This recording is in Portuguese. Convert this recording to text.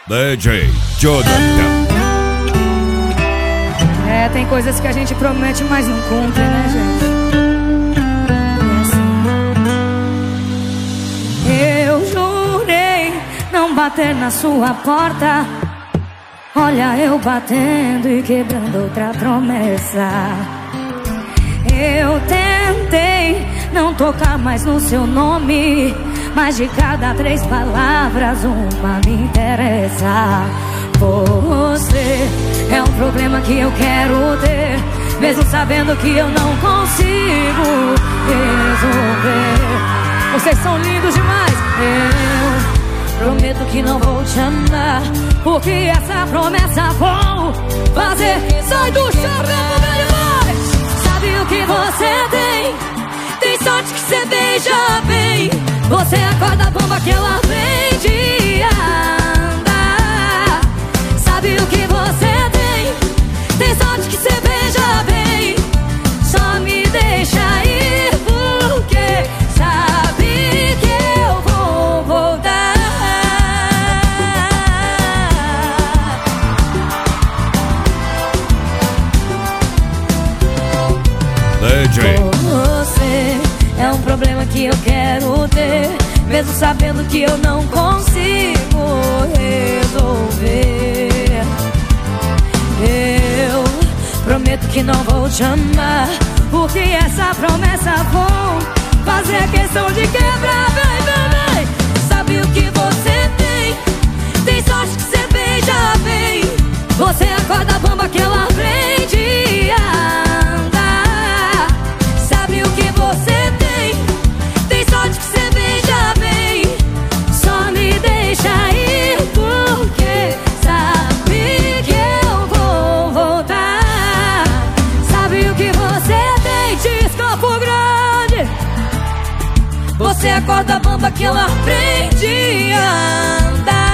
DJ Jonathan. Tem coisas que a gente promete, mas não cumpre, né, gente? Eu jurei não bater na sua porta. Olha eu batendo e quebrando outra promessa. Eu tentei não tocar mais no seu nome, mas de cada 3 palavras uma me interessa. Você é um problema que eu quero ter, mesmo sabendo que eu não consigo resolver. Vocês são lindos demais. Eu prometo que não vou te amar, porque essa promessa vou fazer. Sai do chapéu, velho, vai! Sabe o que você tem? Tem sorte que você beija bem. Você acorda a bomba que ela vem de andar. Sabe o que você tem? Tem sorte que você beija bem. Só me deixa ir, porque sabe que eu vou voltar. DJ. Você é um problema que eu quero ter, mesmo sabendo que eu não consigo resolver. Eu prometo que não vou te amar, porque essa promessa vou fazer questão de quebrar. Vem, vem, vem. Sabe o que você tem? Tem sorte que você beija bem. Você acorda a bomba que ela vem de andar. Sabe o que você tem? Tem sorte que você beija bem. Só me deixa ir, porque sabe que eu vou voltar. Sabe o que você tem? Diz Campo Grande. Você acorda a bomba que ela aprende a andar.